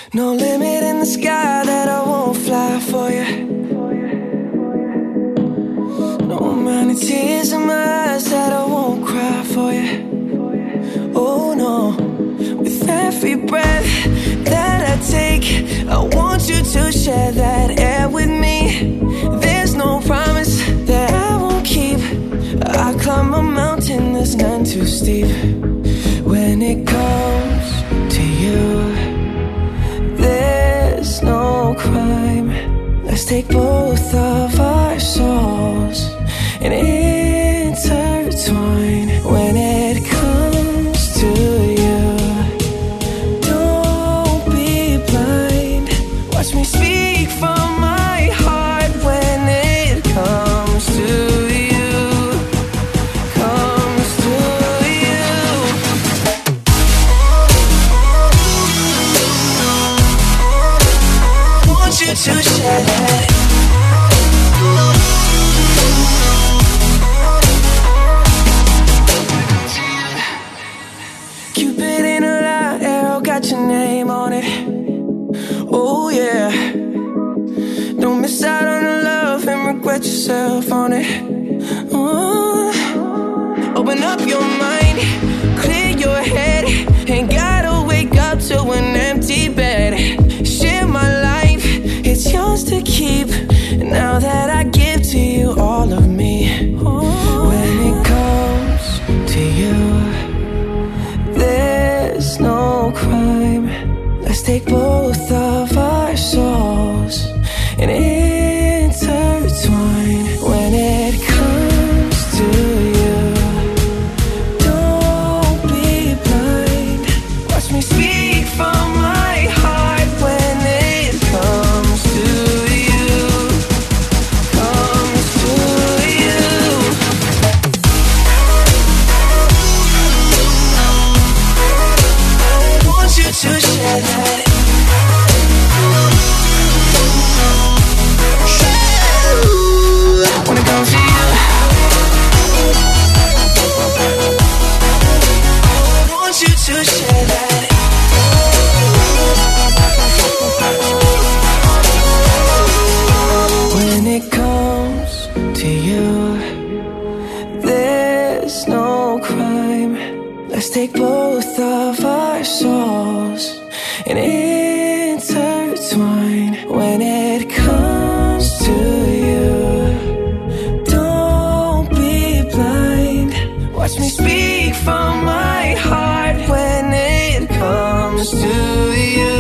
No limit in the sky that I won't fly for you. No amount of tears in my eyes that I won't cry for you. Oh no, with every breath that I take, I want you to share that air with me. There's no promise that I won't keep. I climb a mountain that's none too steep. When it comes to you, there's no crime. Let's take both of our souls and intertwine. When it comes to you, don't be blind. Watch me speak from my heart. When it comes to you, comes to you. Want you to share that. Cupid in a light arrow got your name on it. Oh yeah. Don't miss out on the love and regret yourself on it. Open up your mind, clear your head. Ain't gotta wake up to an empty bed. Share my life, it's yours to keep. Now that I give to you all of me. When it comes to you, there's no crime. Let's take both of our souls and intertwine. When it comes to you, don't be blind. Watch me speak from my heart. When it comes to you, comes to you. Want you to share that. When it comes to you, want you to share that. When it comes to you, there's no crime. Let's take both of our souls and intertwine. When it comes to you, don't be blind. Watch me speak from my heart. When it comes to you,